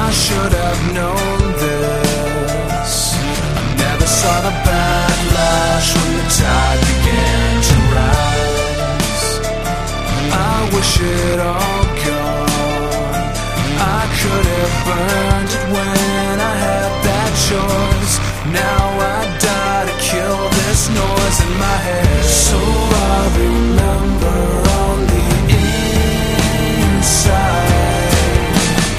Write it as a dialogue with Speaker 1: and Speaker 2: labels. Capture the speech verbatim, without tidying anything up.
Speaker 1: should have known this. I never saw the backlash when the tide began to rise. I wish it all gone. I could have burned it when I had that choice. Now